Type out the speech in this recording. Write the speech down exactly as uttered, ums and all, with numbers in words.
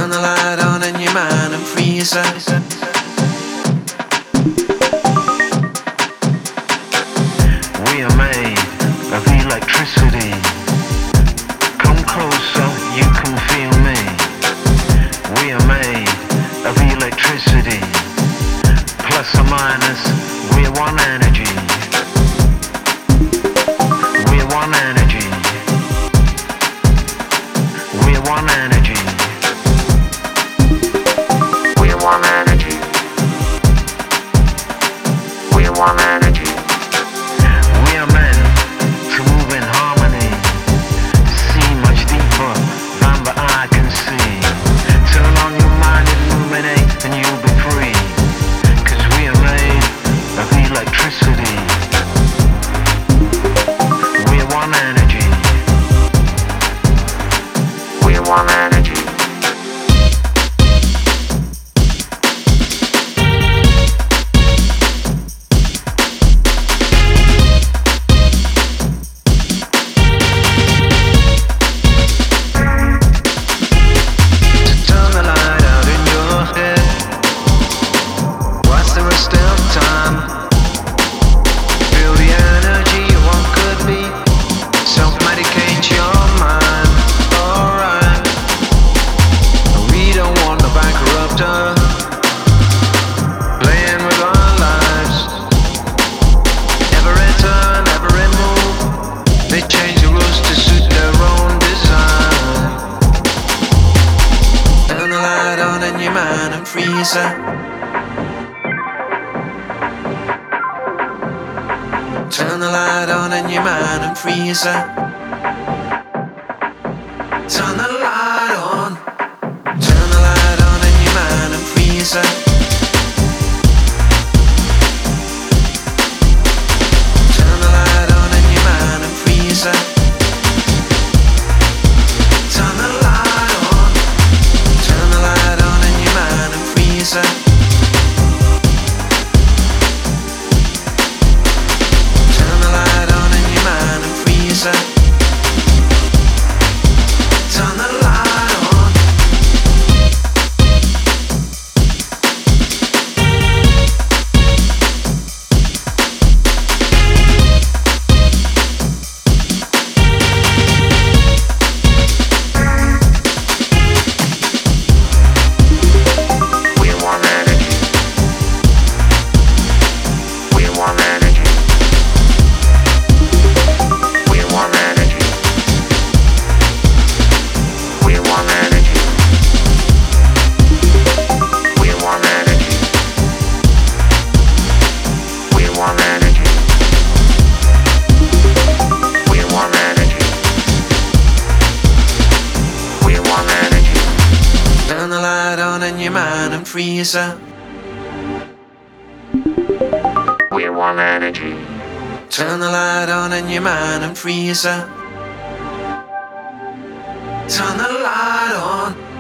Turn the light on in your mind and free yourself. We are made of electricity. Come closer, you can feel me. We are made of electricity. Plus or minus, we're one energy. We're one energy. We're one energy. We're one energy. We're one energy. We are meant to move in harmony, see much deeper than the eye can see. Turn on your mind, illuminate, and you'll be free. Cause we are made of electricity. We're one energy. We're one energy. Free yourself. Turn the light on in your mind and free yourself. Turn the light on. Turn the light on in your mind and free yourself. Turn the light on in your mind and free yourself. Turn the light on. Turn the light on in your mind and free yourself. Turn the light on in your mind and free yourself. Turn the light on. We're one energy. We're one energy. We're one energy. We're one energy. We're one energy. We're one energy. We're one energy. We're one energy. Turn the light on in your mind and free yourself. We're one energy. Turn the light on in your mind and free yourself. Turn the light on.